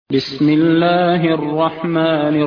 بسم الله الرحمن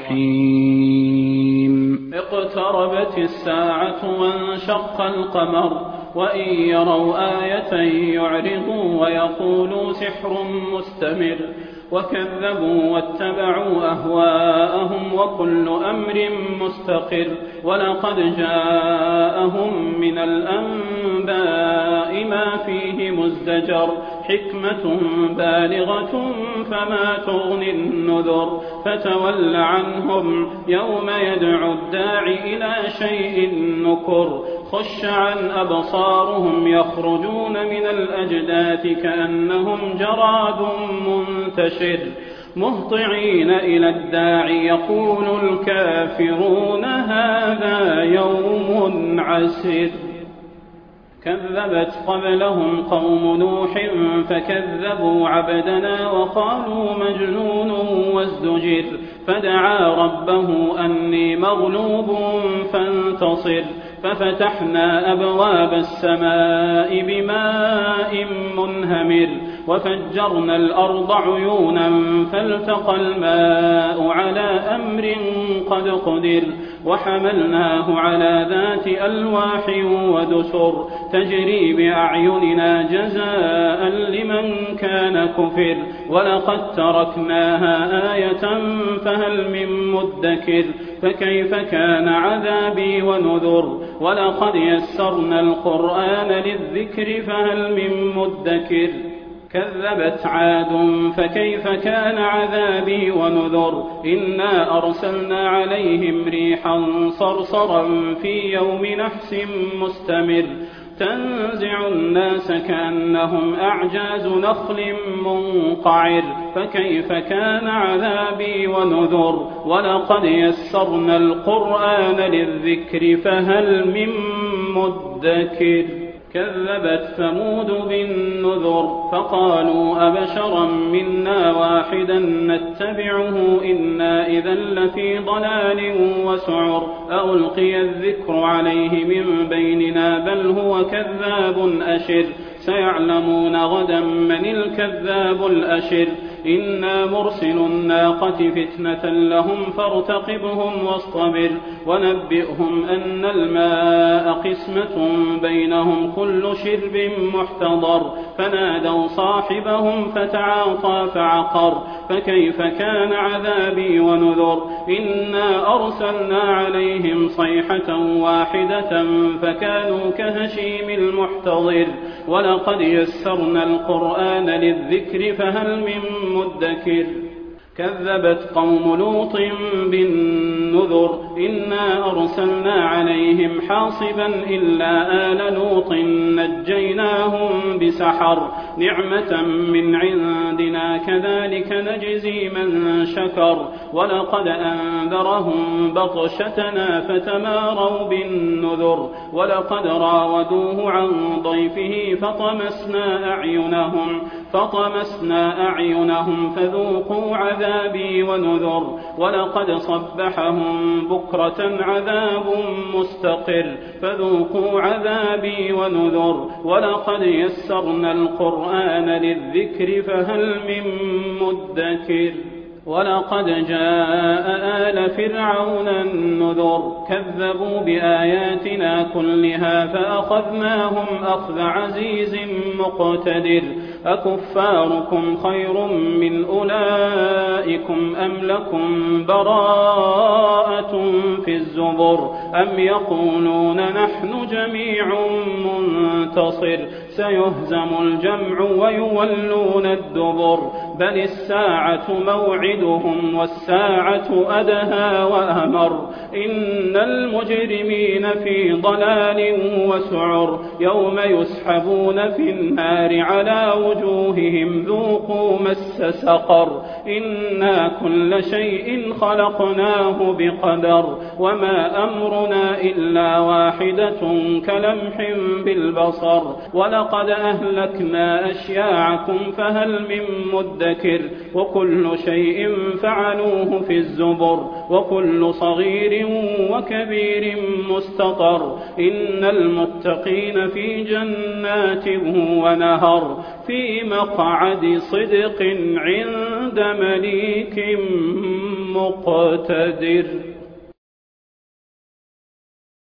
الرحيم اقتربت الساعة وانشق القمر وإن يروا آية يعرضوا ويقولوا سحر مستمر وكذبوا واتبعوا أهواءهم وكل أمر مستقر ولقد جاءهم من الأنباء ما فيه مزدجر حكمة بالغة فما تغني النذر فتول عنهم يوم يدعو الداعي إلى شيء نكر خش عن أبصارهم يخرجون من الأجداث كأنهم جراد منتشر مهطعين إلى الداعي يقول الكافرون هذا يوم عسر كذبت قبلهم قوم نوح فكذبوا عبدنا وقالوا مجنون وازدجر فدعا ربه أني مغلوب فانتصر ففتحنا أبواب السماء بماء منهمر وفجرنا الأرض عيونا فالتقى الماء على أمر قد قدر وحملناه على ذات ألواح ودسر تجري بأعيننا جزاء لمن كان كفر ولقد تركناها آية فهل من مدكر فكيف كان عذابي ونذر ولقد يسرنا القرآن للذكر فهل من مدكر كذبت عاد فكيف كان عذابي ونذر إنا أرسلنا عليهم ريحا صرصرا في يوم نحس مستمر تنزع الناس كأنهم أعجاز نخل منقعر فكيف كان عذابي ونذر ولقد يسرنا القرآن للذكر فهل من مدكر كذبت ثمود بالنذر فقالوا أبشرا منا واحدا نتبعه إنا إذا لفي ضلال وسعر ألقي الذكر عليه من بيننا بل هو كذاب أشر سيعلمون غدا من الكذاب الأشر إنا مرسل الناقة فتنة لهم فارتقبهم واصطبر ونبئهم أن الماء قسمة بينهم كل شرب محتضر فنادوا صاحبهم فتعاطى فعقر فكيف كان عذابي ونذر إنا أرسلنا عليهم صيحة واحدة فكانوا كهشيم المحتضر ولقد يسرنا القرآن للذكر فهل من مدكر كذبت قوم لوط بالنذر إنا أرسلنا عليهم حاصبا إلا آل لوط نجيناهم بسحر نعمة من عندنا كذلك نجزي من شكر ولقد أنذرهم بطشتنا فتماروا بالنذر ولقد راودوه عن ضيفه فطمسنا أعينهم فذوقوا عذابي ونذر ولقد صبحهم بكرة عذاب مستقر فذوقوا عذابي ونذر ولقد يسرنا القرآن للذكر فهل من مدكر ولقد جاء آل فرعون النذر كذبوا بآياتنا كلها فأخذناهم أخذ عزيز مقتدر أكفاركم خير من أولئكم أم لكم براءة في الزبر أم يقولون نحن جميع منتصر سيهزم الجمع ويولون الدبر بل الساعة موعدهم والساعة أدهى وأمر إن المجرمين في ضلال وسعر يوم يسحبون في النار على وجوههم ذوقوا مس سقر إنا كل شيء خلقناه بقدر وما أمرنا إلا واحدة كلمح بالبصر ولقد أهلكنا أشياعكم فهل من مدكر مدكر وكل شيء فعلوه في الزبر وكل صغير وكبير مستطر إن المتقين في جنات ونهر في مقعد صدق عند مليك مقتدر.